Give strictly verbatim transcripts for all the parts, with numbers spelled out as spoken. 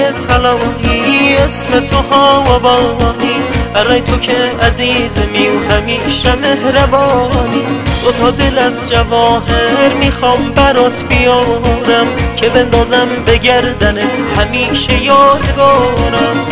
طلایی اسم تو هوابانی، برای تو که عزیزمی و همیشه مهربانی. دو تا دل از جواهر میخوام برات بیارم که بندازم به گردنه همیشه یادگارم.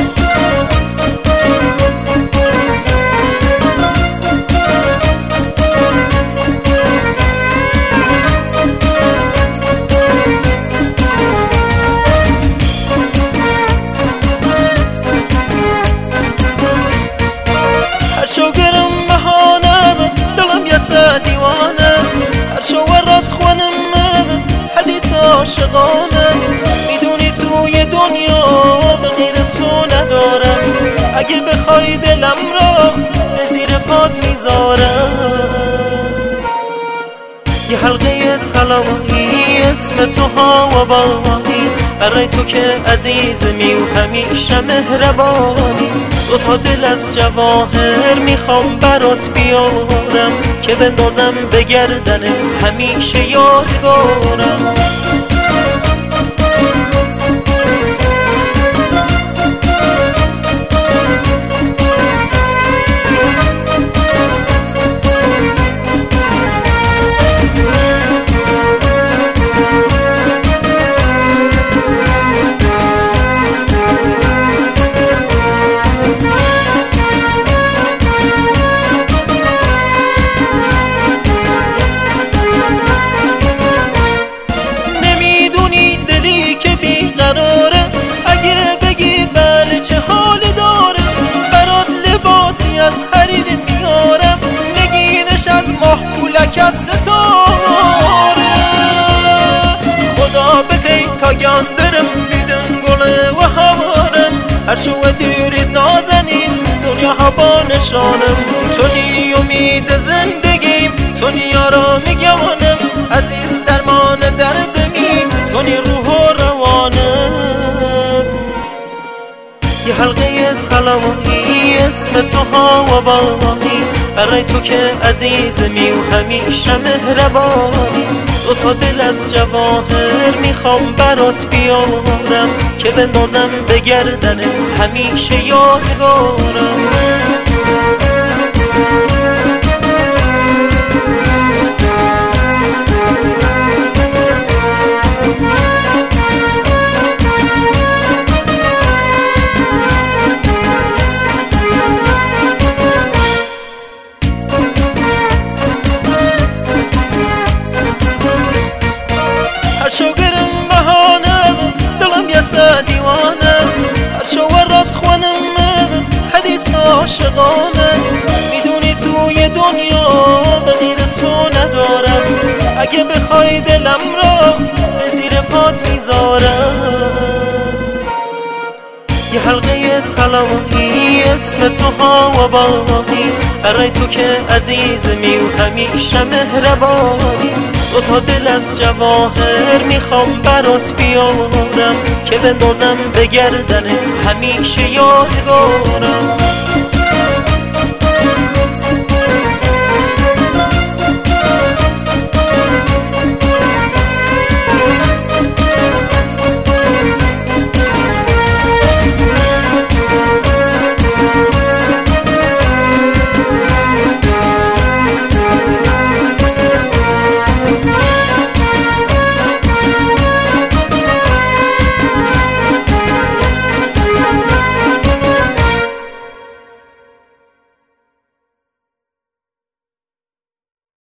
شوگرم بهانه دلم یسه دیوانه، هر شو ورات خونم حدیث عاشقانه. میدونی توی دنیا به غیر تو ندارم، اگه بخوای دلم را به زیر پات میذارم. یه حلقه طلایی اسم تو هوابانی، برای تو که عزیزمی و همیشه مهربانی. دو تا دل از جواهر میخوام برات بیارم که بندازم به گردنه همیشه یادگارم. از حریر میارم نگینش از ماه پولک از ستاره. خدا بکی تا گندرم بیدن گله و هوارم، هر شو دیرید نازنین دنیا ها با نشانم. تو نی امید زندگیم، تو نی آرام گمانم، عزیز درمان دردمی، تو نی روح و روانم. یه حلقه طلایی اسم تو هوابانی، برای تو که عزیزمی و همیشه مهربانی. دو تا دل از جواهر میخوام برات بیارم که بندازم به گردنه همیشه یادگارم. شوگرم بهانه دلم یسه دیوانه، هر شو ورات خونم حدیث عاشقانه. میدونی توی دنیا به غیر تو ندارم، اگه بخوای دلم را به زیر پات میذارم. یه حلقه طلایی اسم تو هوابانی، برای تو که عزیزمی و همیشه مهربانی. دو تا دل از جواهر میخوام برات بیارم که بندازم به گردنه همیشه یادگارم.